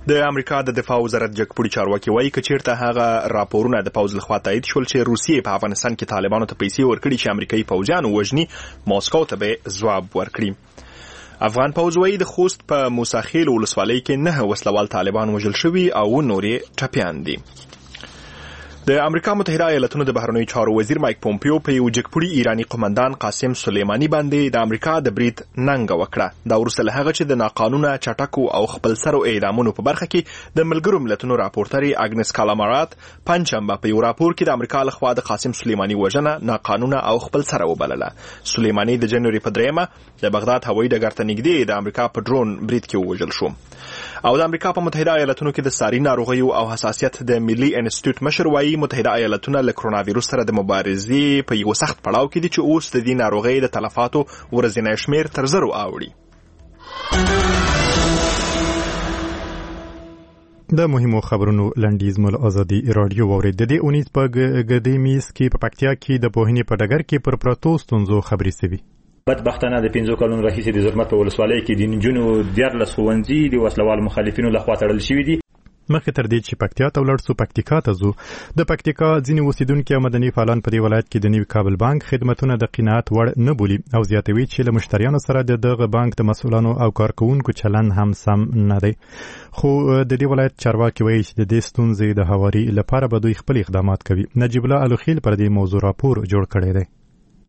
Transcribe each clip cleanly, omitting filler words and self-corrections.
د امریکا د دفاع وزارت جګپوړي چارواکي وایي که چیرته هغه راپورونه د پوځ لخوا تایید شول چې روسیې په افغانستان کې طالبانو ته پیسې ورکړي چې امریکایي پوځیان وژني، ماسکو ته به ځواب ورکړي. افغان پوځ وایي د خوست په موساخیل ولسوالۍ کې 9 وسلوال طالبان وژل شوي او نورې ټپیان دي. د امریکا متحده ایالاتونو د بهرنیو چارو وزیر مایک پومپیو په یو جګپوړي ایرانی قومندان قاسم سلیمانی باندې د امریکا د برید ننګه وکړه. دا وروسته له هغه چې د ناقانونه چټکو او خپلسرو اعدامونو په برخه کې د ملګرو ملتونو راپورټري اګنس کالامارات پنځشنبه په یو راپور کې د امریکا لخوا د قاسم سلیمانی وژنه ناقانونه او خپلسره وبلله. سلیمانی د جنوري په 3 د بغداد هوایي ډګر ته نږدې د امریکا په ډرون برید کې ووژل شو. او د امریکا په متحده ایالاتونو کې د ساري ناروغیو او حساسیت د ملي انسټیټیوټ مشر وایي متحده ایالاتونه له کرونا وایروس سره د مبارزې په یو سخت پړاو کې دي چې اوس د دې ناروغۍ د تلفاتو ورځنی شمیر تر 0 اوړي. د مهمو خبرونو لنډیز مل ازادي رادیو اورید. د دې اونیز په ګدې میس کې په پکتیا کې د پوهنې په ډګر کې پر پروتو ستونزو خبرې سوي. بدبختانه د 15 کلونو راهیسې د ظلمت په ولسوالۍ کې د نجونو 14 ښوونځي د وسلوال مخالفینو لخوا تړل شوي دي. مخکې تر دې چې پکتیا ته ولاړ سو پکتیکا ته ځو. د پکتیکا ځینې اوسیدونکو مدني فعالان په دې ولایت کې د نوي کابل بانک خدماتونه د قناعت وړ نه بولي او زیاتوي چې له مشتریانو سره د دغه بانک د مسؤلانو او کارکونکو چلن هم سم نه دی. خو د دې ولایت چارواکي وایي چې د دې ستونزې د هواري لپاره به دوی خپل اقدامات کوي. نجیب الله الوخیل پر دې موضوع راپور جوړ کړی دی.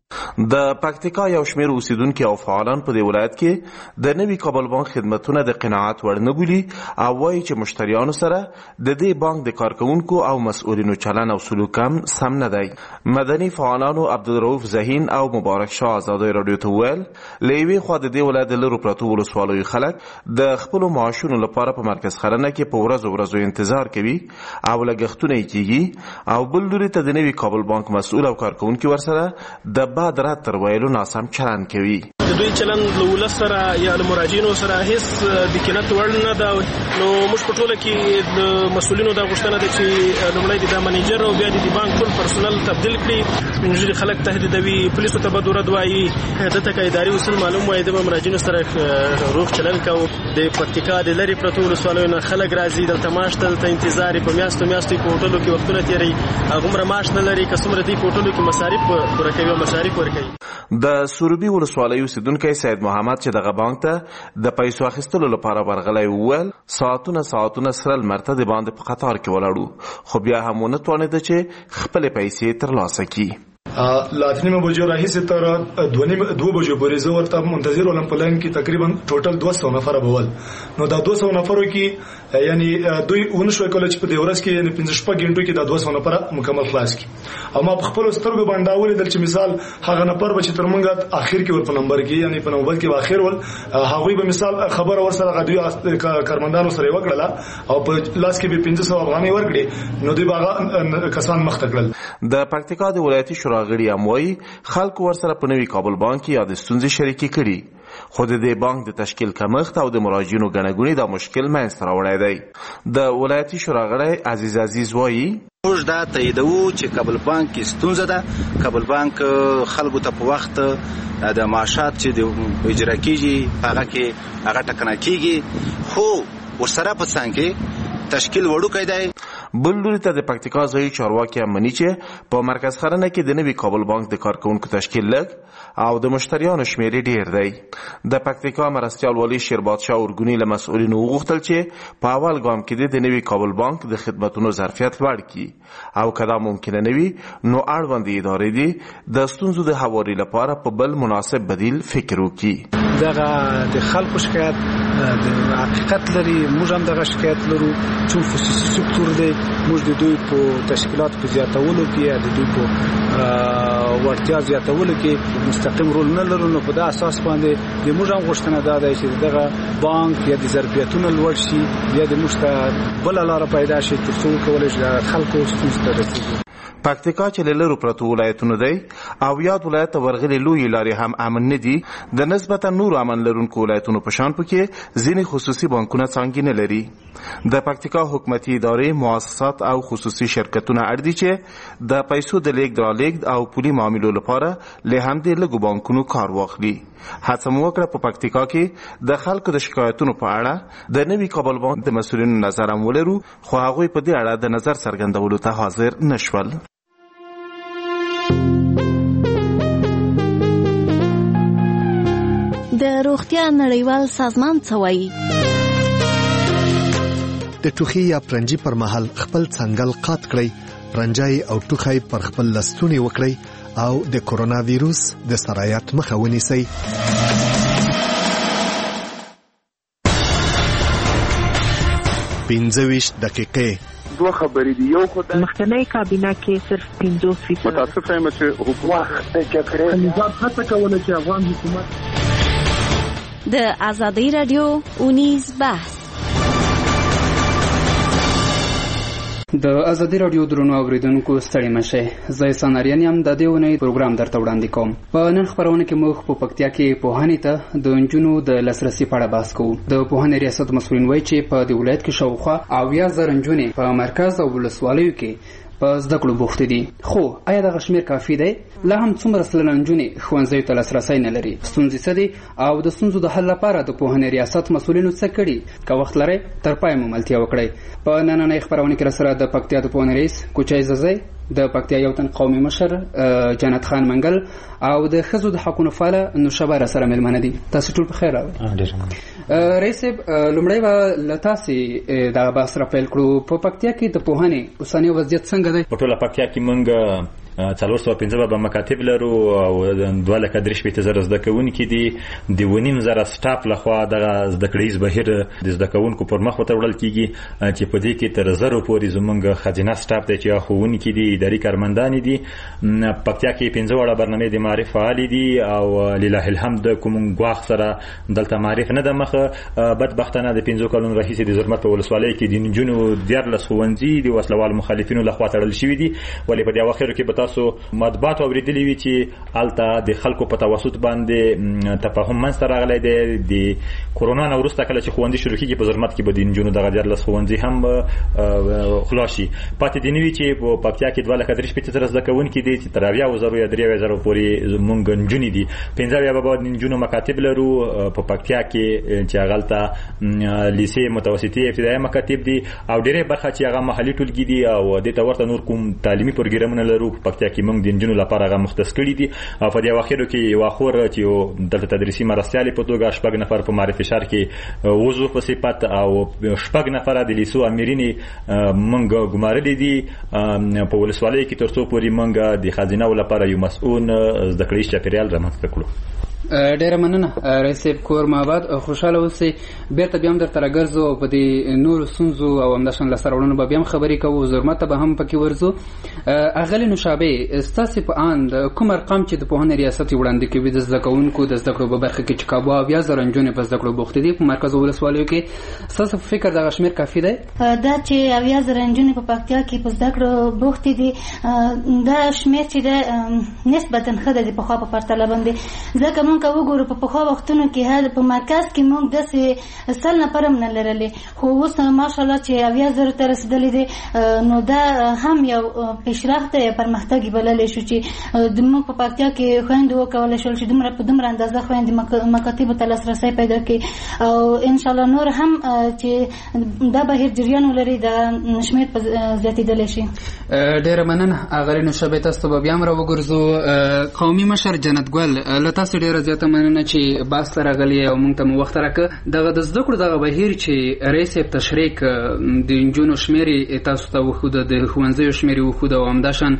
د پکتیکا یو شمېر اوسیدونکو او فعالان په دې ولایت کې د نوي کابل بانک خدماتونه د قناعت وړ نه بولي او وایي چې مشتریانو سره د دې بانک د کارکونکو او مسؤلینو چلن او سلوک هم سم نه دی. مدني فعالانو عبدالرؤوف زهین او مبارک شاه ازادي رادیو ته ویل له یوې خوا د دې ولایت د لرو پرتو ولسوالیو خلک د خپلو معاشونو لپاره په مرکز خرنه کې په ورځو انتظار کوي او لګښتونه یې کیږي او بل لوري ته د نوي کابل بانک مسؤل او کارکونکي ورسره د بعد رات تر ویلو ناسم چلن کوي. د دوی چلن له ولس سره یا له مراجعینو سره هیڅ د قناعت وړ نه ده. نو موږ په ټوله کې د مسؤلینو دا غوښتنه ده چې لومړی د منیجر او بیا د بانک ټول پرسونل تبدیل کړي. سپین خلک تهدیدوي، پولیسو ته بد ورد وایي، دته که اداري اصول معلوم وایي د مراجعینو سره روغ چلن کوو. د پکتیکا د لرې پرتو ولسوالیو نه خلک راځي دلته معاش ته دلته انتظار په میاشتو په هوټلو کې وختونه تېروي، هغومره معاش نه لري که څومره دوی په هوټلو کې مصارف پوره کوي او مصارف ورکوي. د سروبي ولسوالۍ اوسیدونکی سید محمد چې دغه بانک ته د پیسو اخیستلو لپاره ورغلی وویل ساعتونه سره لمر ته د باندې په قطار کې ولاړو خو بیا هم ونه توانېده چې خپلې پیسې ترلاسه کړي. لاتنیمه بجو راهیسې تر 2 بجو پورې زه ورته منتظر ولم. په لاین کې تقریبا ټوټل 200 نفر بول. نو دا 200 نفرو کې یعنی دوی ونشو کولای چې په دې ورځ کې یعنی 15 غنټو کې دا 200 نفر مکمل خلاص کړي. او ما په خپل سترګو باندې اولې چې مثال هغه نفر به چې تر موږ اخر کې ور په نمبر کې یعنی په نوبت کې اخر ول هغوی به مثال خبر ورسره غدوی کارمندانو سره وکړه او په لاس کې به 500 افغانۍ ورکړي. نو دوی باغ کسان مخ تکړل. د پکتیکا د ولایتي شورا غړي اموي خلک ورسره په نوي کابل بانک یا د ستونزې شریکي کړي. خو د دې بانک د تشکیل کمښت او د مراجعینو ګڼهګونې دا مشکل منځته راوړی دی. د ولایتي شورا غړی عزیز وایي موږ دا تاییدوو چې کابل بانک کې ستونزه ده. کابل بانک خلکو ته په وخت د معاشات چې د اجرا کیږي هغه کې هغه ټکنه کیږي خو ورسره په څنګ کې تشکیل وړوکی دی. بل لوري ته د پکتیکا ځایي چارواکي مني چې په مرکز خرنه کې د نوي کابل بانک د کارکونکو تشکیل لږ او د مشتریانو شمېر ډیر دی. د پکتیکا مرستیال والی شیربادشاه اورګونی له مسؤلینو وغوښتل چې په اول ګام کې د نوي کابل بانک د خدماتونو ظرفیت لوړ کړي او که دا ممکنه نه وي نو اړوندې ادارې دي د ستونزو د هواري لپاره په بل مناسب بدیل فکر وکړي. دغه د خلکو شکایت د حقیقت لري. موږ هم دغه شکایت لرو چې خصوصي سکتور دی موږ د دوی په تشکیلات په زیاتولو کې د دوی په ورتیا زیاتولو کې مستقیم رول نه لرو. نو په دا اساس باندې د موږ هم غوښتنه دا ده چې دغه بانک یا د ظرفیتونو لوړ شي یا د موږ ته بل لاره پیدا شي تر څو کولای شي خلکو ستونزې ته رسیږي. پکتیکا چې له لرو پرتو ولایتونو دی او یاد ولایت ورغلي لوی لارې هم امن نه دي، د نسبتا نور امن لرونکو ولایتونو په شان پکې ځینې خصوصي بانکونه څانګې نه لري. د پکتیکا حکومتي ادارې، مؤسسات او خصوصي شرکتونه اړ دي چې د پیسو د لیږد رالېږد او پولي معاملو لپاره له همدې لږو بانکونو کار واخلي. هڅه مو وکړه په پکتیکا کې د خلکو د شکایتونو په اړه د نوي کابل بانک د مسؤلینو نظر هم ولرو، خو هغوی په دې اړه د نظر څرګندولو ته حاضر نشول. د روغتیا نړیوال سازمان څه وایي؟ د ټوخي یا پرنجي پر مهال خپل څنګل قات کړئ، پرنجای او ټوخی پر خپل لستونی وکړئ او د کورونا ویروس د سرایت مخه ونیسئ. 25 دقیقې دوه خبرې دي. یو خو د مخکنی کابینه کې صرف 50% متاسف یم چې حکومت د جګړې نظام هڅه کوله چې افغان حکومت د ازادي رادیو اونیز بحث. د ازادي رادیو درنو اوریدونکو ستړي مشه، زه سناریان یم. د دې ونې پروګرام درته وړاندې کوم. په نن خبرونه کې موږ په پکتیا کې پوهنې ته د نجونو د لاسرسي په اړه بحث کوو. د پوهنې ریاست مسؤلین وایي چې په دې ولایت کې شاوخوا 80,000 نجونې په مرکز او ولسوالیو کې په زده کړو بوخت دي. خو آیا دغه شمېر کافي دی؟ لا هم څومره سلنه نجونې ښوونځیو ته لاسرسی نه لري؟ ستونزې څه دي او د ستونزو د حل لپاره د پوهنې ریاست مسؤلینو څه کړي؟ که وخت لرئ تر پایه مو ملتیا وکړئ. په نننۍ خپرونه کې راسره د پکتیا د پوهنې رئیس کوچی ززی، د پکتیا یو تن قومي مشر جنت خان منګل او د ښځو د حقونو فعاله نوشابه راسره مېلمانه دي. تاسو ټول په خیر راغلئ. رئیس صاحب، لومړی به له تاسې دغه بحث را پیل کړو. په پکتیا کې د پوهنې اوسنی وضعیت څنګه دی؟ په ټوله پکتیا کې موږ 415 مکاتب لرو او 2,300,000 زده کوونکي دي. د 2,500 سټاف لخوا دغه زده کړیز بهیر د زده کوونکو پر مخ ته وړل کیږي چې په دې کې تر 1000 پورې زموږ خزینه سټاف دی چې ښوونکي دي، اداري کارمندان دي. پکتیا کې 15 وړه برنامې د معرف فعال دي او لله الحمد کوم غواخ سره دلته معرف نه د مخه. بدبختانه د 15 کلونو راهیسې د زرمت په ولسوالۍ کې د نجونو 14 ښوونځي د وسلوال مخالفینو لخوا تړل شوي دي. ولې په دې اواخرو کې تاسو مطبوعات اوریدلې وی چې الته د خلکو په توسط باندې تفاهم منځ راغلی دی. د کورونا نه وروسته کله چې ښوونځي شروع کیږي په زرمت کې به د نجونو دغه 14 ښوونځي هم خلاص شي. پاتې دی نوي چې په پکتیا کې 2,300,000 زده کوونکي دي چې تر 80,000 یا 3,000 پورې مونږ نجونې دي. 15 به د نجونو مکاتب لرو په پکتیا کې چې هغه لیسې متوسطي ابتدایي مکاتب دي او ډېرې برخه چې هغه محلي ټولګي دي او د تورته نور کوم تعلیمي پروګرامونه لرو په پکتیا کې موږ د نجونو لپاره هغه مختص کړي دي. او په دې اواخرو کې یو اخور چې دلته تدریسي مرستیالي په توګه 6 نفر په معرفي شهر کې وضو په صفت او 6 نفر د لیسو امیرینی موږ ګمارلي دي په ولسوالۍ کې ترڅو پورې موږ د خزینه لپاره یو مسؤل زده کړیز چاپیریال رامنځته کړو. ډیره مننه رئیس صاحب. کور ماباد خوشاله اوسئ. بیرته بیا هم درته راګرځو او په دې نورو ستونزو او همداشان لاسته راوړنو به بیا هم خبرې کوو. زرمت به هم پکې ورځو. اغلې نوشابې، ستاسې په اند کوم ارقام چې د پوهنې ریاست وړاندې کوي د زده کوونکو د زده کړو په برخه کې چې کابو 80,000 نجونې په زده کړو بوخت دي په مرکز او ولسوالیو کې، ستاسو په فکر دغه شمېر کافي دی؟ دا چې 80,000 نجونې په پکتیا کې په زده کړو بوخت دي دا شمېر چې ده نسبتا ښه دی پخوا په پرتله باندې. ځکه موږ وګورو په پخوا وختونو کې په مرکز کې موږ داسې 100 نفر هم نه لرلې، خو اوس ماشاءالله چې 80,000 ته رسېدلې دي. نو دا هم یو پیشرفت یا پرمختګ بللی شو چې موږ په پکتیا کې خویندې وکولی شول چې دومره په دومره اندازه خویندې مکاتبو ته لاسرسی پیدا کړي او انشاءالله نور هم چې دا بهیر جریان ولري دا شمېر په زیاتېدلی شي. ډېره مننه اغلې نوشابې. تاسو ته به بیا هم راوګرځو. قومي مشر جنت ګل، له تاسو ډېره زیاته مننه چې بحث ته راغلي او موږ ته مو وخت راکړه. دغه د زده کړو دغه بهیر چې رئیس صاحب تشریح د نجونو شمېر تاسو ته وښوده، د ښوونځیو شمېر یې وښوده او همداشان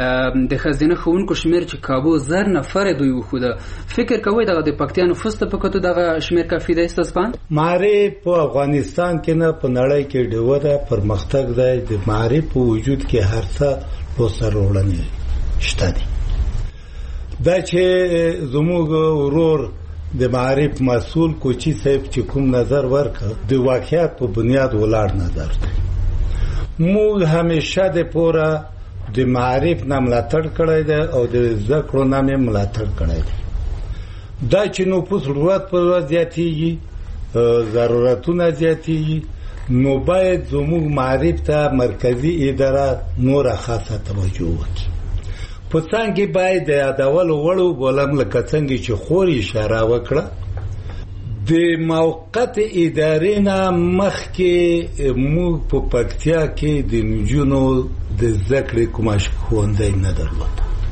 د ښځینه ښوونکو شمېر چې کابو 1000 نفر دوی وښوده. فکر کوئ دغه د پکتیا نفوس ته په کتو دغه شمېر کافي دی ستاسو په اند؟ معرف په افغانستان کې نه په نړۍ کې ډېره پرمختګ دی. د معرف په وجود کې هر څه لاسته راوړنې شته دي. دا چې زموږ ورور د معرف مسؤل کوچی صاحب چې کوم نظر ورکړ د واقعیت په بنیاد ولاړ نظر دی. موږ همیشه د پوره د معارف نه ملاتړ کړی دی او د زده کړو نه مې ملاتړ کړی دی. دا چې نفوس ضرورت پر زیاتېږي، ضرورتونه زیاتېږي، نو باید زموږ معارف ته مرکزی اداره نوره خاصه توجه وکړي. په څنګه باید د یادولو وړو بولم لکه څنګه چې خور اشاره وکړه د موقت ادارې نه مخکې موږ په پکتیا کې د نجونو د زده کړې کوم ښوونځی نه درلود.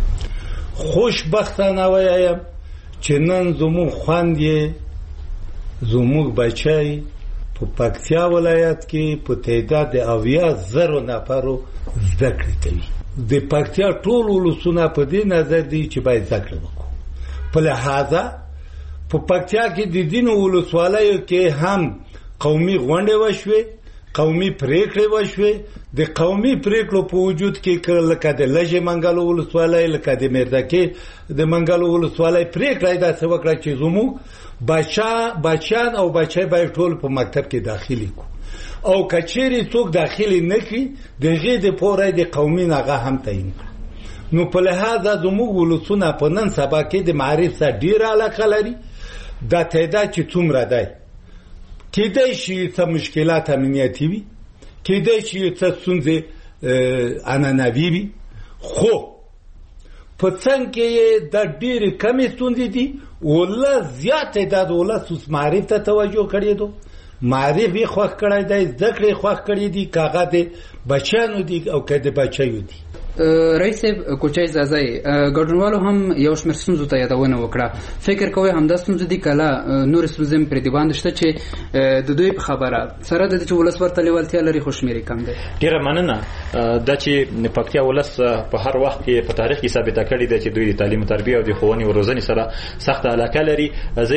خوشبختانه وایم چې نن زموږ خویندې زموږ بچی په پکتیا ولایت کې په تعداد 80,000 نفرو زده کړې کوي. د پکتیا ټول ولسونه په دې نظر دي چې باید زده کړه وکړو. په لحاظه په پکتیا کې د دین ولسوالیو کې هم قومي غونډې وشوې، قومي پریکړې وشوې. د قومي پریکړو په وجود کې لکه د لږې منګلو ولسوالۍ، لکه د میردکې د منګلو ولسوالۍ پریکړه یې داسې وکړه چې زموږ بچیان او بچی باید ټول په مکتب کې داخلي کړو، او که چیرې څوک داخلي نه کړي د هغې دپاره د قومي نغه هم تعیین کړه. نو په لحاظه زموږ ولسونه په نن سبا کې د معارف سره ډېره علاقه لري. دا تعداد چې څومره دی، کېدای شي څه مشکلات امنیتي وي، کېدای شي څه ستونزې عنعنوي وي، خو په څنګ کې دا ډېرې کمې ستونزې دي. ولس زیات تعداد ولس اوس معارف ته توجه کړی دی، معارف یې خوښ کړی دی، زده کړې خوښ کړي دي، که هغه د بچیانو دي او که د بچیو دي. رئیس صاحب کوچای زازای ګډونوالو هم یو شمېر ستونزو ته یادونه وکړه. فکر کوئ همدا ستونزې دي کله نور ستونزې پرې دی باندې شته چې د دوی په خبره سره د چې ولس ورته لیوالتیا لري خو شمېرې کم دی؟ ډېره مننه. دا چې پکتیا ولس په هر وخت کې په تاریخ کې ثابته کړې ده چې دوی د تعلیم او تربیه او د ښوونې او روزنې سره سخته علاقه لري.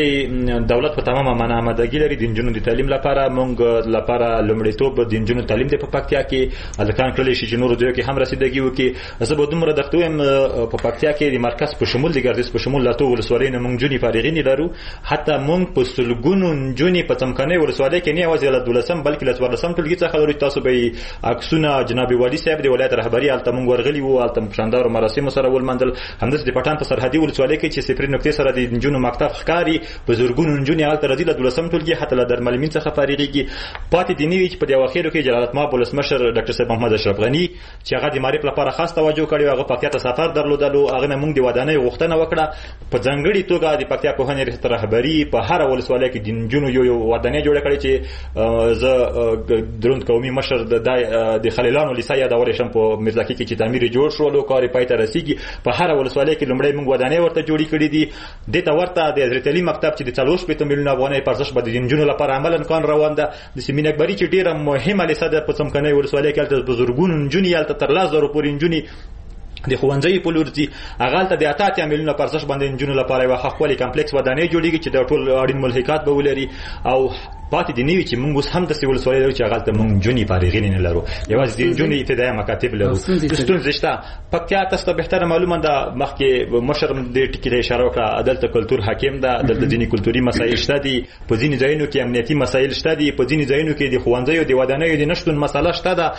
دولت په تمامه آمادګي لري د نجونو د تعلیم لپاره. موږ لپاره لومړیتوب د نجونو تعلیم دی په پکتیا کې. هلکان کړلی شي چې نورو ځایو کې هم رسیدګي وکړي. زه به دومره درته وایم په پکتیا کې د مرکز په شمول د ګردیز په شمول لاته ولسوالۍ نه موږ نجونې فارغې نه لرو. حتی موږ په سلګونو نجونې په څمکنۍ ولسوالۍ کې نه یوازې له 12 بلکې له 14 ټولګي څخه لرو. تاسو به عکسونه جناب والي صاحب د ولایت رهبري هلته موږ ورغلي وو، هلته په شاندارو مراسمو سره ولمنځل. همداسې د پټان په سرحدي ولسوالۍ کې چې 0 نقطې سره د نجونو مکتب ښکاري، په زرګونو نجونې هلته راځي له 12 ټولګي حتی له درملمین څخه فارغېږي. پاتې دي نوي چې په دې اواخرو کې جلالت مآب ولسمشر ډاکټر صاحب محمد اشرف غني چې هغه د معرف لپاره خاص توجه کړی، هغه پکتیا ته سفر درلودلو، هغه نه موږ د ودانۍ غوښتنه وکړه. په ځانګړي توګه د پکتیا پوهنې ریاست رهبري په هر ولسوالۍ کې د نجونو یو ودانۍ جوړه کړې چې زه دروند قومي مشر د خلیلانو لیسه یادولی شم په میرزاکي کې چې تعمیر جوړ شو او کار پای ته رسیږي. په هر ولسوالۍ کې لومړی موږ ودانۍ ورته جوړې کړې دي. دته ورته د حضرت علي مکتب چې د 40 میلیونه افغانۍ په ارزښت باندې د نجونو لپاره عملاً کار روان ده. د سیمین اکبري چې ډیره مهمه لیسه ده په څمکنۍ ولسوالۍ کې هلته بزرګونو نجونې هلته تر 10,000 پورې نجونې د ښوونځي په لور ځي. هغه هلته د 8 میلیونه په ارزښت باندې نجونو لپاره یوه ښکلې کمپلیکس ودانۍ جوړېږي چې د ټول اړین ملحقات به ولري. او پاتې دي نوي چې موږ اوس هم داسې ولسوالۍ لرو چې هغه هلته موږ نجونې فارغې نه لرو، یوازې د نجونې ابتدایي مکاتب لرو. ستونزې شته. پکتیا تاسو ته بهتره معلومه ده، مخکې مشر دې ټکي ته اشاره وکړه، دلته کلتور حاکم ده، دلته ځینې کلتوري مسایل شته دي، په ځینې ځایونو کې امنیتي مسایل شته دي، په ځینې ځایونو کې د ښوونځیو د ودانیو د نشتون مسله شته ده،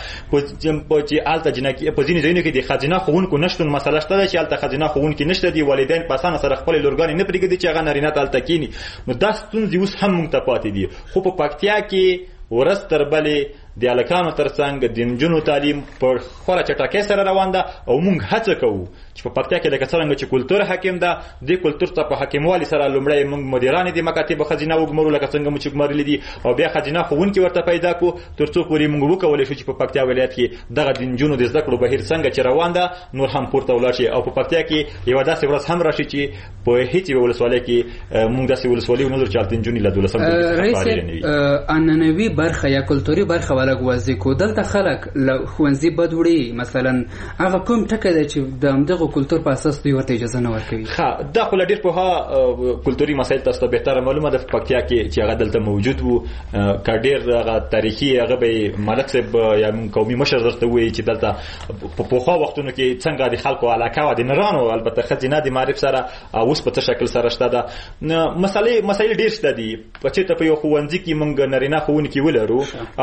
چې هلته په ځینې ځایونو کې د ښځینه ښوونکو نشتون مسله شته ده چې هلته ښځینه ښوونکي نشته دي. والدین په اسانه سره خپلې لورګانې نه پرېږدي چې هغه نارینه ته هلته کښېني. نو دا ستونزې اوس هم موږ ته پاتې دي. خو په پکتیا کې ورځ تر بلې د هلکانو تر څنګ د نجونو تعلیم په خورا چټکۍ سره روان ده او موږ هڅه کوو چې په پکتیا کې لکه څرنګه چې کلتور حاکم ده، دې کلتور ته په حاکموالي سره لومړی موږ مدیرانې د مکاتبو ښځینه وګمرو لکه څنګه مو چې ګمارلي دي، او بیا ښځینه ښوونکي ورته پیدا کړو تر څو پورې موږ وکولی شو چې په پکتیا ولایت کې دغه د نجونو د زده کړو بهیر څنګه چې روان ده نور هم پورته ولاړ شي. او په پکتیا کې یوه داسې ورځ هم راشي چې په هېڅ یوه ولسوالۍ کې موږ داسې ولسوالۍ ونه لرو چې هلته نجونې له 12 فارغې نه وي. عنعنوي برخه یا کلتوري برخه ولګ واضح کو دلته خلک له ښوونځي بد وړي، مثلا هغه کوم ټکی دی چې د همدغه کلتور په اساس دوی ورته اجازه نه ورکوي؟ دا خو له ډېر پوهه کلتوري مسایل تاسو ته بهتره معلومه ده په پکتیا کې چې هغه دلته موجود وو. که ډېر هغه تاریخي هغه به ملک صاحب یا قومي مشر درته ووایي چې دلته په پخوا وختونو کې څنګه د خلکو علاقه وه د نرانو البته ښځینه د معرف سره اوس په څه شکل سره شته ده. مسایل ډېر شته دي. چېرته په یو ښوونځي کې موږ نارینه ښوونکي ولرو او ښځینه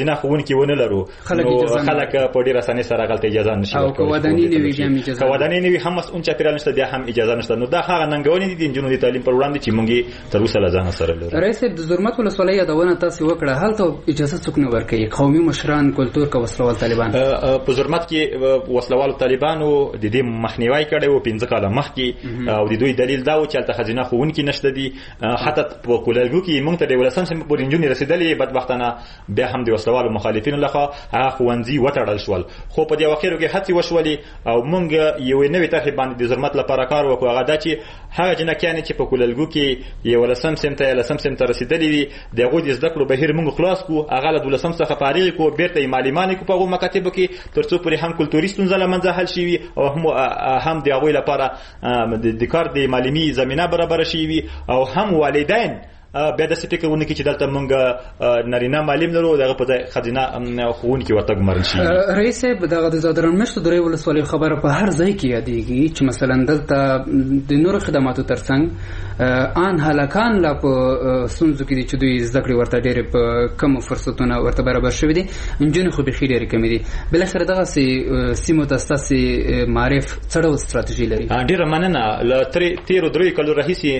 خزینه ښوونکي ونه لرو نو خلک په ډېره اسانۍ سره هغلته اجازه نشي ورکولی. او که ودانۍ نه وي بیا هم اجازه، که ودانۍ نه وي هم مسؤل چاپېریال نشته بیا هم اجازه نشته. نو دا هغه ننګونې دي د نجونو د تعلیم پر وړاندې چې موږ یې تر اوسه له ځانه سره لرو. رئیس صاحب د زرمت ولسوالۍ یادونه تاسې وکړه، هلته اجازه څوک نه ورکوي؟ قومي مشران، کلتور که وسلوال طالبان؟ په زرمت کې وسلوالو طالبانو د دې مخنیوی کړی و 15 کاله مخکې، او د دوی دلیل دا و چې هلته ښځینه ښوونکي نشته دي. حتی په کولالګو کې موږ ته د 11 سم پورې نجونې رسېدلې، بدبختانه بیا هم د وسلوالو مخالفینو لخوا هغه ښوونځي وتړل شول. خو په دې اواخرو کې هڅې وشولې او موږ یوې نوې طرحې باندې د زرمت لپاره کار وکړو. هغه دا چې هغه جنکیانې چې په کولالګو کې 11 سم ته 11 سم ته رسېدلې وي د هغوی د زده کړو بهیر موږ خلاص کړو، هغه له 12 څخه فارغ کړو، بېرته یې معلمانې کړو په هغو مکاتبو کې تر څو پورې هم کلتوري ستونزه له منځه حل شي او هم د هغوی لپاره د کار د معلمي زمینه برابره شي وي، او هم والدین بیا داسې فکر ونه کړي چې دلته موږ نارینه معلم لرو دغه په ځای ښځینه ښوونکي ورته ګمارل شي. رئیس صاحب دغه د زادران میشتو درې ولسوالۍ خبره په هر ځای کې یادېږي چې مثلا دلته د نورو خدماتو ترڅنګ ان هلکان لا په ستونزو کې دي چې دوی زده کړې ورته ډېرې په کمو فرصتونه ورته برابر شوي دي، نجونې خو بیخي ډېرې کمې دي. بالاخره دغسې سیمو ته ستاسې معارف څه ډول ستراتیژي لري؟ ډېره مننه. له تېرو 3 کالو راهیسې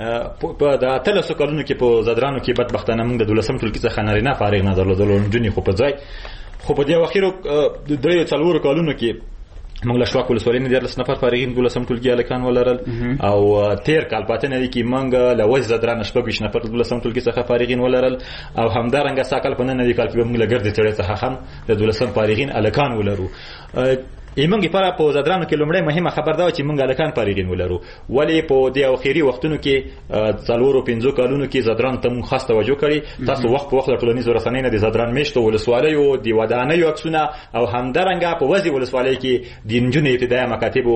په د 13 کلونو کې په زادرانو کې بدبختانه موږ د 12 ټولګي څخه نارینه فارغ نه درلودل، نجونې خو په ځای. خو په دې اواخرو 3-4 کلونو کې موږ له شواک ولسوالۍ نه 14 نفر فارغین 12 ټولګي هلکان ولرل، او 13 کال پاتې نه دي کې موږ له وځ زادران 26 نفر 12 ټولګي څخه فارغین ولرل، او همدارنګه ساکل په نن نه دي کال کې موږ له ګرد تړې څخه هم د 12 فارغین هلکان ولرو. ایمنګ لپاره په زادرانو کې لومړی مهمه خبر دا چې موږ هلکان فارغین ولرو، ولی په دې اخیری وختونو کې 4-5 کالونو کې زادران ته موږ خاص توجه کړی. تاسو وخت په وخت ټولنیزو رسنیو نه د زادران میشتو ولسوالیو د ودانیو عکسونه او همدارنګه په وځي ولسوالۍ کې د نجونو ابتدایي مکاتبو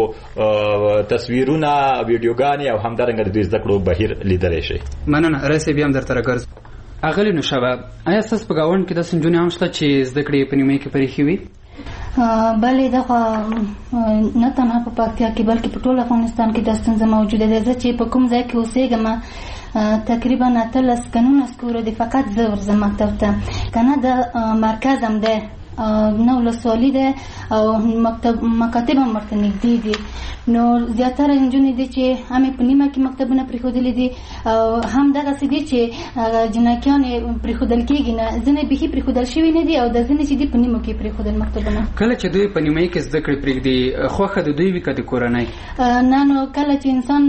تصویرونه، ویډیوګانې او همدارنګه د دوی زده کړو بهیر لیدلی شي. مننه. رئیس بیا هم درته راګرځو. اغلی نوشابه، آیا ستاسو په ګاونډ کې داسې نجونې هم شته چې زده کړې په نیمایي کې پرېښې وي؟ بلې دغه نه تنها په پکتیا کې بلکې په ټول افغانستان کې دا ستونزه موجوده ده. زه چې په کوم ځای کې اوسېږم تقریبا 18 کلونه سکوره دي فقط زه ورځم مکتب ته، که نه د مرکز هم دی نه ولسوالي ده او مکاتب هم ورته نږدې دي. نو زیاتره نجونې دي چې هم په نیمه کې مکتبونه پرېښودلي دي او هم دغسې دي چې جنکیانې پرېښودل کېږي نه، ځینې بیخي پرېښودل شوي نه دي او د ځینې چې دي په نیمو کې پرېښودل مکتبونه. کله چې دوی په نیمایي کې زده کړې پرېږدي خوښه د دوی وي که د کورنۍ؟ نه، نو کله چې انسان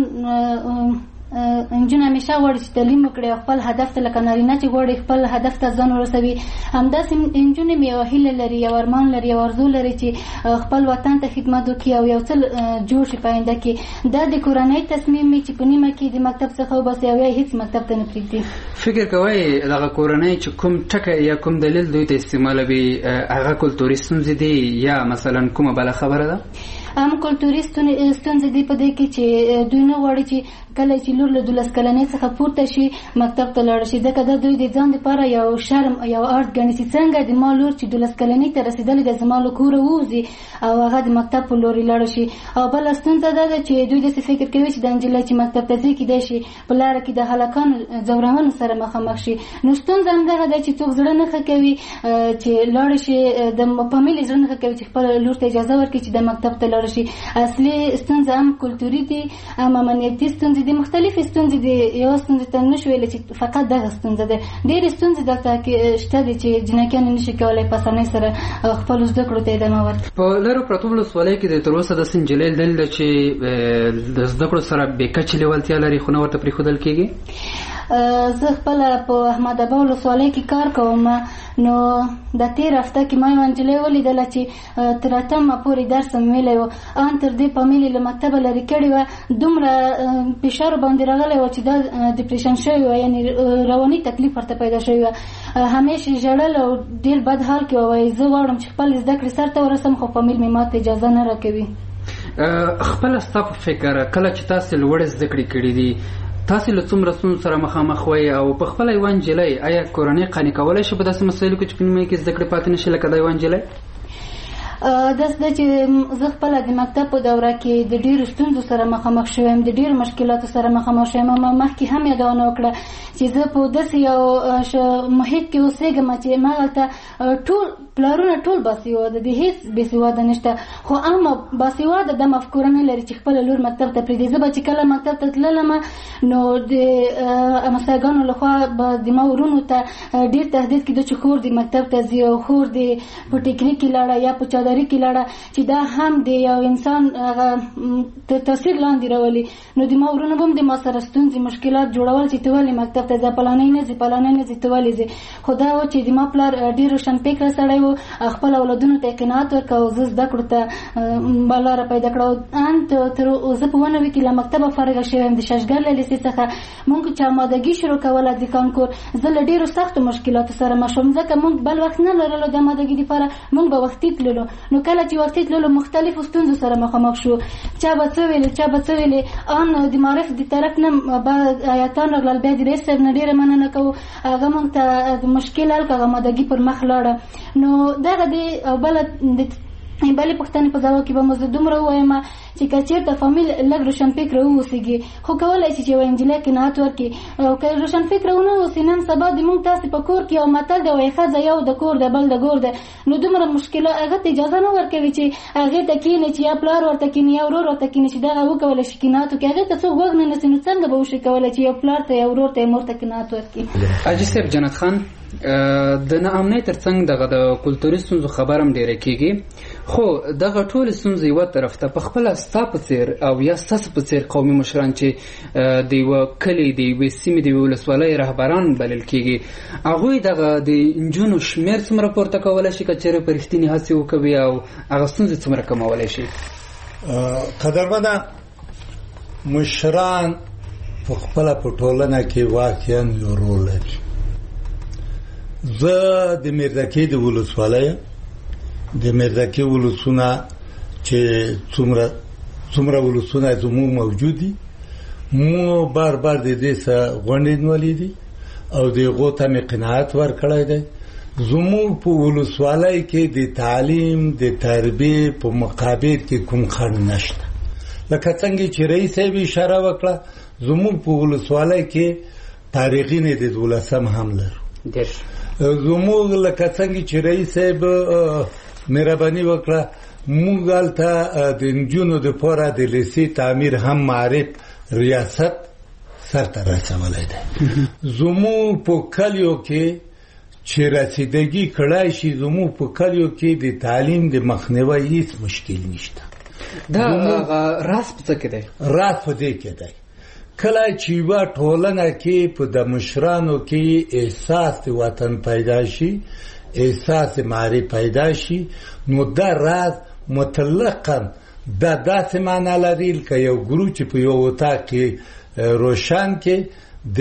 نجونې همیشه غواړي چې تعلیم وکړي او خپل هدف ته، لکه نارینه چې غواړي خپل هدف ته ځان ورسوي، همداسې نجونې هم یوه هیله لري، یو ارمان لري، یو ارزو لري چې خپل وطن ته خدمت وکړي او یو څه جوړ شي په آینده کې. دا د کورنۍ تصمیم وي چې په نیمه کې د مکتب څخه وباسي او یا هیڅ مکتب ته نه پرېږدي. فکر کوئ دغه کورنۍ چې کوم ټکی یا کوم دلیل دوی ته استعمالوي هغه کلتوري ستونزې دي یا مثلا کومه بله خبره ده؟ هم کلتوري ستونزې دي په دې کې چې دوی نه غواړي چې کله چې لور له 12 کلنۍ څخه پورته شي مکتب ته لاړ شي، ځکه دا دوی د ځان لپاره یو شرم یو ارت ګڼي چې څنګه د ما لور چې 12 کلنۍ ته رسېدلې ده زما له کوره ووځي او هغه د مکتب په لورې لاړ شي. او بله ستونزه دا ده چې دوی داسې فکر کوي چې د نجلۍ چې مکتب ته ځي کیدای شي په لاره کې د هلکانو ځورونو سره مخامخ شي. نو ستونزه همدغه ده چې څوک زړه نه ښه کوي چې لاړ شي، د فامیل زړه نه ښه کوي چې خپل لور ته اجازه ورکړي چې د مکتب ته لاړ شي. اصلي ستونزه هم کلتوري دي، هم امنیتي ستونزې دي، مختلفې ستونزې دي. یو ستونزې ته نشو ویلی چې فقط دغه ستونزه ده، ډېرې ستونزې دلته شته دي چې جنکیانې نشي کولی په اسانۍ سره خپلو زده کړو ته ادامه ورکړي. په لرو پرتو ولسوالۍ کې د تر اوسه داسې نجلۍ دلیل ده چې د زده کړو سره بې کچې لیوالتیا لري خو نه ورته پرېښودل کېږي؟ زه خپله په احمد اباد ولسوالۍ کې کار کوم، نو د تېر هفته کې ما یوه نجلۍ ولیدله چې تر 8مه پورې درس هم ویلی و، ان تر دې فامیل له مکتبه لرې کړې وه، دومره فشار باندې راغلی و چې دا ډپریشن شوی و، یعنې رواني تکلیف ورته پیدا شوی و، همیشه ژړل او ډېر بد حال کې و. وایي زه غواړم چې خپل زده کړې سر ته ورسم خو فامیل مې ماته اجازه نه راکوي. خپله ستا په فکر کله چې تاسې لوړې زده کړې کړې دي تاسې له څومره ستونزو سره مخامخ وئ او په خپله یوه نجلۍ آیا کورنۍ قانع کولی شي په داسې مسایلو کې چې په نیمایي کې زده کړې پاتې نه شي لکه دا یوه نجلۍ؟ داسې ده چې زه خپله د مکتب په دوره کې د ډېرو ستونزو سره مخامخ شوم، د ډېرو مشکلاتو سره مخامخ شوم. ما مخکې هم یادونه وکړه چې زه په داسې یو محیط کې اوسېږم چې ما هلته ټول پلارونه ټول باسواده دي، هېڅ بېسواده نشته، خو اما باسواده دا مفکوره نه لري چې خپله لور مکتب ته پرېږدي. زه به چې کله مکتب ته تللم نو د همسایګانو لخوا به د ما ورونو ته ډېر تهدید کېده چې خور دې مکتب ته ځي او خور دې په ټیکري کې لاړه یا په چادري کې لاړه، چې دا هم د یو انسان تاثیر لاندې راولي. نو د ما ورونو به هم د ما سره ستونزې مشکلات جوړول چې ته ولې مکتب ته ځه، پلانی نه ځي پلانی نه ځي ته ولې ځې. خو دا و چې د ما پلار ډېر روشنفکره سړی و، خپل اولادونو ته قناعت ورکړه او زه زده کړو ته لاره پیدا کړه. تر اوسه په 9 کې له مکتبه فارغه شوې یم، د ششګر له لیسې څخه. موږ چې آمادګي شروع کوله د کانکور، زه له ډېرو سختو مشکلاتو سره مخ شوم، ځکه موږ بل وخت نه لرلو د آمادګي دپاره، موږ به وختي تللو. نو کله چې وختي تللو مختلفو ستونزو سره مخامخ شو، چا به څه ویلې چا به څه ویلې. ان د معرف د طرف نه به آیاتان راغلل، بیا د رئیس صاحب نه ډېره مننه کوو، هغه موږ ته مشکل حل کړه، آمادګي پر مخ لاړه. نو دغه د او بلې پوښتنې په ځواب کې به مو زه دومره ووایم چې که چېرته فامیل لږ روشنفکره ووسېږي، خو کولی شي چې یوه نجلۍ قناعت ورکړي. او که روشنفکره ونه اوسي، نن سبا د موږ تاسې په کور کې یو متل دی وایي ښځه یو د کور دی بل د ګور دی. نو دومره مشکلات هغه ته اجازه نه ورکوي چې هغې ته کښېني، چې یا پلار ورته کښېني یا ورور ورته کښېني چې دغه وکولی شي قناعت وکړي. هغې ته څوک غوږ نه نیسي، نو څنګه به وشي کولی چې یو پلار ته یا ورور ته یا مور ته قناعت ورکړي. حاجي صاحب جنت خان، د ناامنۍ ترڅنګ دغه د کلتوري ستونزو خبر هم ډېره کېږي، خو دغه ټولې ستونزې یوه طرف ته په خپله ستا په څېر او یا ستاسو په څېر قومي مشران چې د یوه کلي د یوې سیمې د یوې ولسوالۍ رهبران بلل کېږي، هغوی دغه د نجونو شمېر څومره پورته کولی شي که چېرې په رښتینې هڅې وکوي او هغه ستونزې څومره کمولی شي؟ قدرمنه، مشران په خپله په ټولنه کې واقعا یو رول لري. زه د میرزکې د ولسوالۍ، د میرزکې ولسونه چې څومره ولسونه زموږ موجود دي، مو بار بار د دې سره غونډې نیولې دي او د هغو ته مې قناعت ورکړی دی. زموږ په ولسوالۍ کې د تعلیم د تربیې په مقابل کې کوم خنډ نشته. لکه څنګه چې رئیس صاحب اشاره وکړه، زموږ په ولسوالۍ کې تاریخي نه د 12 هم لرو. زموږ لکه څنګه چې رئیس صاحب مهرباني وکړه، موږ هلته د نجونو دپاره د لیسې تعمیر هم معرف ریاست سرته رسولی دی. زموږ په کلیو کې چې رسیدګي کړای شي، زموږ په کلیو کې د تعلیم د مخنیوي هیڅ مشکل نشته. دا راز په څه کې دی؟ راز په دې کې دی کله چې یوه ټولنه کې په د مشرانو کې احساس د وطن پیدا شي، احساس معرفت پیدا شي، نو دا راز مطلقاً دا داسې معنا لري که یو ګروپ چې په یو اتاق کې روشن کې د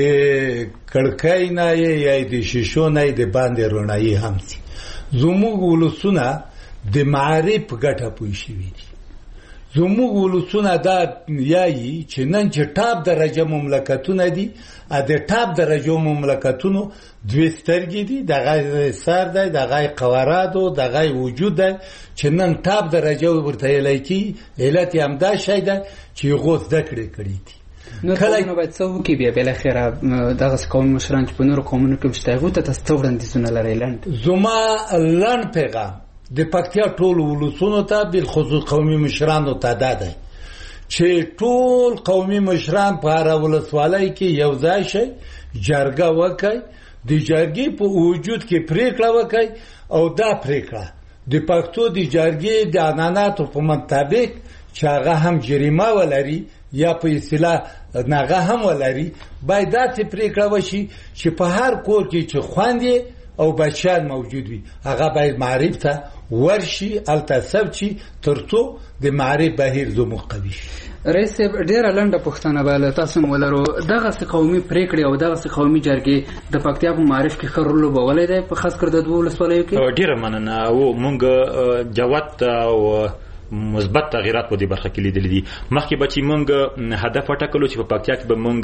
کړکۍ نه یا د شیشو نه د باندې رڼایي هم سي. زموږ ولسونه د معرفت په ګټه پوه شوي دي. زموږ ولسونه دا یایي چې نن چې ټاپ درجه مملکتونه دي، د ټاپ درجه مملکتونو 2 سترګې دي، دغه سر دی، دغه قوارادو، دغه وجود دی چې نن ټاپ درجه ورته ویلی کېږي. علت یې همدا شی دی چې هغو زده کړې کړي دي. نور قومونه باید څه وکړي بیا بالاخره دغسې قومي مشران چې په نورو قومونو کې هم شته، هغوی ته تاسو څه وړاندیزونه لرئ؟ زما لنډ پیغام د پکتیا ټولو ولسونو ته، بالخصوص قومي مشرانو ته دا دی چې ټول قومي مشران په هره ولسوالۍ کې یو ځای شئ، جرګه وکئ، د جرګې په وجود کې پریکړه وکئ او دا پریکړه د پښتو د جرګې د عنعناتو په مطابق چې هغه هم جریمه ولري یا په اصطلاح هغه هم ولري، باید داسې پریکړه وشي چې په هر کور کې چې خویندې او بچیان موجود وي، هغه باید معرف ته ورشي، هلته ثبت شي، تر څو د معرف بهیر زموږ قوي شي. رئیس صاحب، ډېره لنډه پوښتنه به له تاسو هم ولرو، دغسې قومي پرېکړې او دغسې قومي جرګې د پکتیا په معارف کې ښه رول لوبولی دی، په خاص کر د 2 ولسوالیو کې؟ ډېره مننه. او موږ جوت او مثبت تغیرات په دې برخه کې لیدل دي. مخکې به چې موږ هدف وټاکلو چې په پکتیا کې به موږ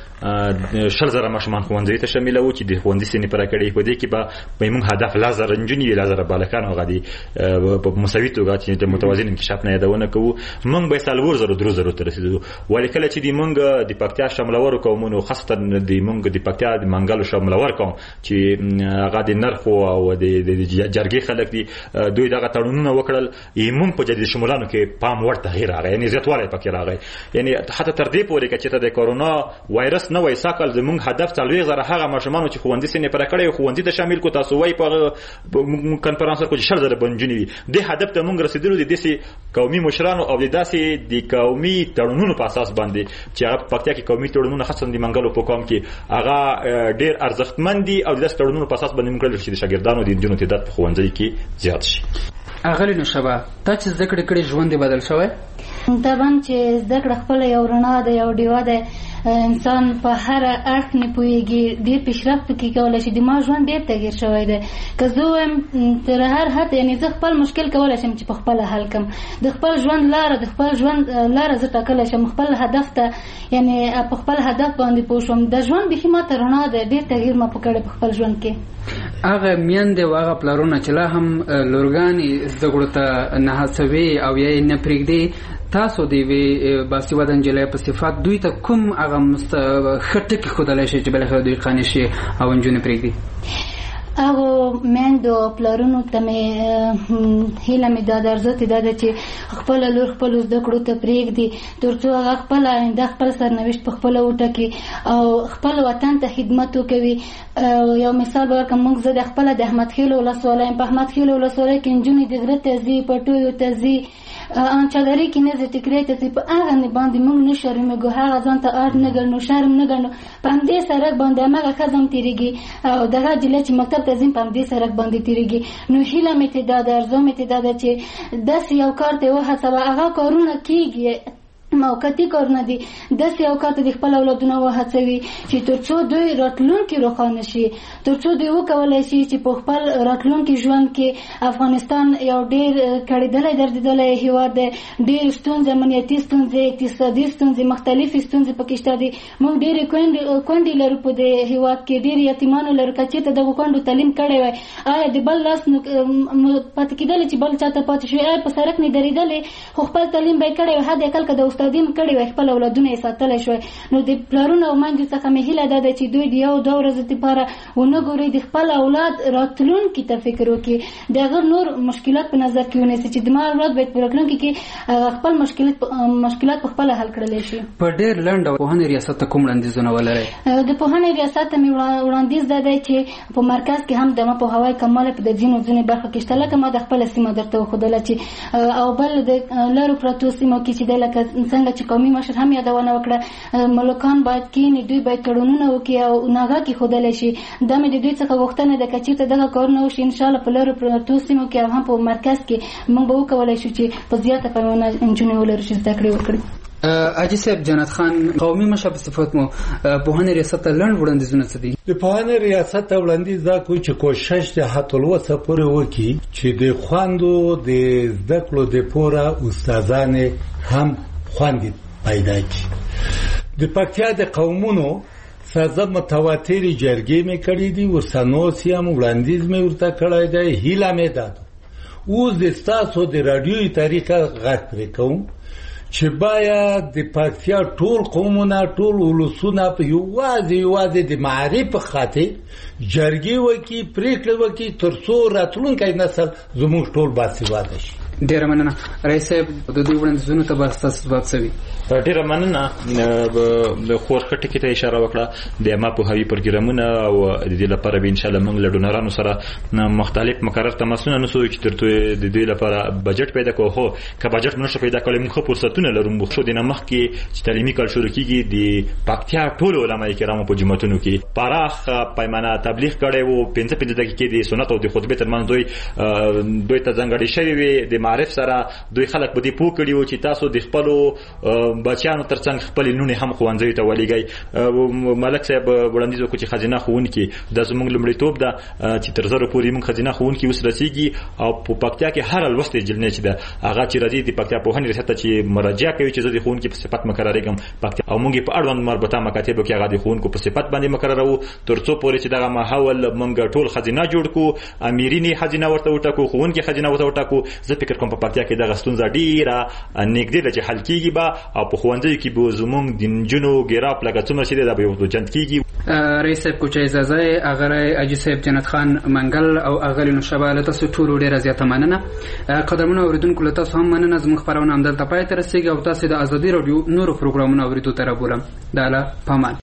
100,000 ماشومان ښوونځي ته شاملو چې د ښوونځي سنې پوره کړي، په دې کې به موږ هدف 1,000 نجونې 1,000 بالغان غدي په مساوي توګه چې د متوازن انکشاف نه یادونه کوو، موږ به 4,000 ته رسیدو. ولې کله چې موږ د پکتیا شاملور قومونو خاصه د موږ د پکتیا د منګلو شاملور قوم چې هغه د نرخو او د جرګې خلک دي دوی دغه تړونونه وکړل، موږ په جدي شمولانو کې پام ور تغییر راغی، یعنی زیاتوالی پکې راغی. یعنی حتی تر دې پورې چې د کورونا وایرس نه وای ساکل زموږ هدف 40,000 هغه ماشومان چې ښوونځي سینې پر کړی ښوونځي ته شامل کو تاسو وای په کنفرانس کې 100,000 بنجنی دي. د هدف ته موږ رسیدلو د دې قومي مشرانو او د داسې د قومي تړونونو په اساس باندې چې هغه په پکتیا کې قومي تړونونه خاصه د منګلو په قوم کې هغه ډېر ارزښتمن دي او د داسې تړونونو په اساس باندې موږ کړل چې د شاګردانو د انجونو تعداد په ښوونځي کې زیات شي. اغلی نشبه تا چې زده کړې کړې ژوند دې بدل شوی؟ طبعا چې زده کړه خپل یو رڼا ده، یو ډیوه ده، انسان په هر اړخ نه پوهیږي، ډېر پیشرفت کې کولای شي. د ما ژوند ډېر تغییر شوی دی. که زه وایم تر هر حد یعنی زه خپل مشکل کولای شم چې په خپل حل کم، د خپل ژوند لاره زه ټاکلی شم، خپل هدف ته یعنی په خپل هدف باندې پوه شوم. د ژوند بیخي ماته رڼا ده، ډېر تغییر ما پکړی په خپل ژوند کې. هغه میندې او هغه پلرونه چې لا هم لورګانې زده کړو ته نه هڅوي او یا یې نه پرېږدي، تاسو د یوې باسواده نجلۍ په صفت دوی ته کوم هغه ښه ټکي ښودلی شي چې بالاخره دوی قانع شي او نجونې پرېږدي؟ هغو میندو پلرونو ته مې هیله مې دا ده، ارزښت یې دا ده چې خپله لور خپلو زده کړو ته پرېږدي تر څو هغه خپله آینده خپل سرنوشت په خپله وټاکي او خپل وطن ته خدمت وکوي. یو مثال به ورکړم، موږ زه د خپله د احمد خیلو ولسوالۍ یم. په احمد خیلو ولسوالۍ کې نجونې د غره ته ځي، پټیو ته ځي، چادرې کې نه ځي، ټیکرۍ ته ځي. په هغه باندې موږ نه شرمېږو، هغه ځان ته اړ نه ګڼو، شرم نه ګڼو. په همدې سړک باندې هماغه ښځه هم تېرېږي او دغه نجلۍ چې مکتب ته ځي په همدې سړک باندې تېرېږي. نو هیله مې ترې دا ده، ارزو مې ترې دا ده چې داسې یو کار ته وهڅوه، هغه کارونه کېږي موقتي کارونه دي، داسې یو کار ته د خپل اولادونه وهڅوي چې تر څو دوی راتلونکي روښانه شي، تر څو دوی وکولی شي چې په خپل راتلونکي ژوند کې افغانستان یو ډېر کړېدلی دردېدلی هېواد دی، ډېر ستونزې، امنیتي ستونزې، اقتصادي ستونزې، مختلفې ستونزې پکې شته دي. موږ ډېرې کونډې لرو په دې هېواد کې، ډېر یتیمان لرو. که چېرته دغو کونډو تعلیم کړی وای، آیا د بل لاس پاتې کېدلی چې بل چاته پاتې شوی، آیا په سړک نه درېدلی خو خپل تعلیم به یې کړی وای، حداقل که د استادیم کړی وای، خپل اولادونه یې ساتلی شوی. نو د پلرونو او میندو څخه مې هیله دا ده چې دوی د یو دوه ورځو دپاره ونه ګوري، د خپل اولاد راتلونکي ته فکر وکړي، د هغه نور مشکلات په نظر کې ونیسي چې د ما اولاد باید په راتلونکي کې خپل مشکلات په خپله حل کړلی شي. په ډېر لنډ پوهنې ریاست ته کوم وړاندیزونه ولرئ؟ د پوهنې ریاست ته مې وړاندیز دا دی چې په مرکز کې هم د ما پوهاوی کموالی په د ځینو برخو کې شته، لکه ما د خپله سیمه درته وښودله چې او بل د لرو پرتو سیمو کې چې دی لکه څنګه چې قومي مشر هم یادونه وکړه، ملکان باید کینی، دوی باید تړونونه وکړي او ناغه کې ښودلی شي. دا مې د دوی څخه غوښتنه ده که چېرته دغه کارونه وشي انشاءالله په لرو پرتو سیمو کې او هم په مرکز کې موږ به وکولی شو چې په زیاته پیمانه نجونې ولرو چې زده کړې وکړي. حاجي صاحب جنت خان، قومي مشر په صفت مو پوهنې ریاست ته لنډ وړاندیزونه څه دي؟ د پوهنې ریاست ته وړاندیز دا کوي چې کوشش د حتی الوسه پورې وکړي چې د خویندو د زده کړو دپاره استادانې هم خویندې پیدا کړي. د پکتیا د قومونو سازه متواترې جرګې مې کړې دي، ورسنوس هم وړاندیز مې ورته کړی دی. هیله مې دا ده اوس د ستاسو د راډیوي طریقه غږ پرې کوم چې باید د پکتیا ټول قومونه، ټول ولسونه په یوازې د معرفت په خاطر جرګې وکړي، پرېکړې وکړي تر څو راتلونکی نسل زموږ ټول باسواده شي. ډېره مننه رئیس صاحب، د دوی وړاندیزونو ته به ستاسو ځواب څه وي؟ ډېره مننه. د خورښه ټکي ته اشاره وکړه، د عامه پوهاوي پروګرامونه او د دې لپاره به انشاءالله موږ له ډونرانو سره مختلف مقرر تماسونه نسو چې تر څو د دې لپاره بجټ پیدا کوو. خو که بجټ نشو پیدا کولای موږ فرصتونه لرو. موږ شو د نمخ کې چې تعلیمي کال شروع کیږي د پکتیا ټول علماء کرامو په جمعتونو کې پراخ پیمانه تبلیغ کړي وو. 15 دقیقې د سنت او د خطبه ترمنځ دوی ته ځانګړي شوی وي. د معارف سره دوی خلک به دې پوه کړي و چې تاسو د خپل بچیانو ترڅنګ خپل لونې هم ښوونځي ته ولېږئ. ملک صاحب وړاندیز وکړ چې خزینه ښوونکي د زموږ لومړیتوب ده چې تر زره پورې موږ خزینه ښوونکي اوس رسیږي او په پکتیا کې هر لوستې جلنې چې ده هغه چې راځي د پکتیا پوهنې ریاست ته چې مراجعه کوي چې زه د ښوونکي په صفت مقرریږم پکتیا او موږ په اړوند مربوطه مکاتبو کې هغه د ښوونکو په صفت باندې مقررو ترڅو پورې چې دغه ماحول موږ ټول خزینه جوړ کو امیرینی خزینه ورته وټاکو ښوونکي خزینه ورته وټاکو. زه فکر کوم په پکتیا کې دغه ستونزه ډیره نږدې ده چې حل کیږي به او په ښوونځیو کې به زموږ د نجونو ګراف لکه څومره چې ده به یو جنت کیږي. رئیس صاحب کوچه اجازه اغه اجي صاحب جنت خان منګل او اغلی نشبه له تاسو ټول ډیره زیاته مننه. قدرمنو اوریدونکو له تاسو هم مننه. زموږ خبرونه هم دلته پای ته رسیږي او تاسو د ازادي رادیو نورو پروګرامونو اوریدو ته رابولم. داله پامان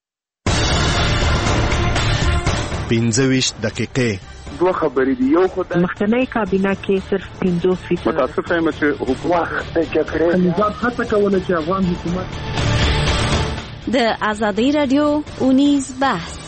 25 دقیقې دوه خبرې دي. یو خو د مخکنی کابینه کې صرف 50% متاسفه یم چې حکومت جګړه نظام هڅه کوله چې افغان حکومت د ازادي رادیو اونیز بحث